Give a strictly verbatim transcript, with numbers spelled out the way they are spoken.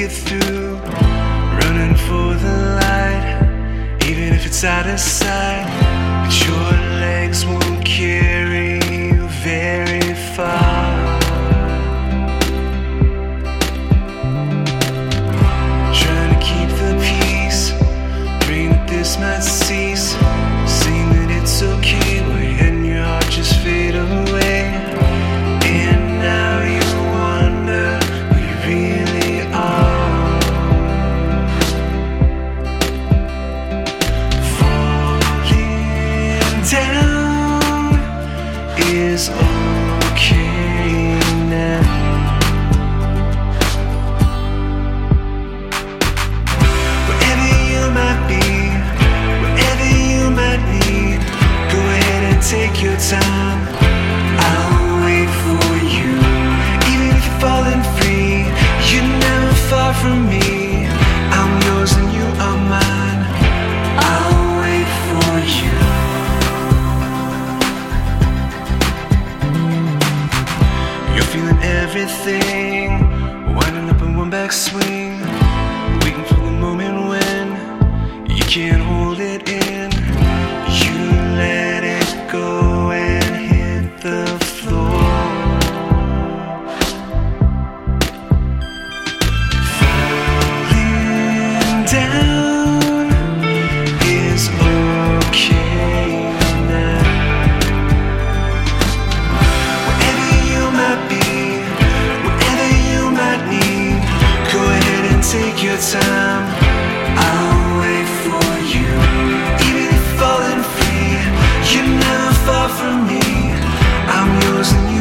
it through, running for the light, even if it's out of sight. But your legs won't carry you very far. Trying to keep the peace, praying that this might cease, saying that it's okay, when your heart just fade away. And now you wonder who you really are. Falling down is okay now. Wherever you might be, wherever you might need, go ahead and take your time. I'll wait for you. Even if you're falling free, you're never far from me. I'm yours and you are mine. I'll wait for you. You're feeling everything, winding up in one back swing, waiting for the moment when you can't hold it in. You let it go and hit the floor. Falling down is okay now. Wherever you might be, wherever you might need, go ahead and take your time. I'll wait for you. Even if falling free, you're never far from me. I'm yours and you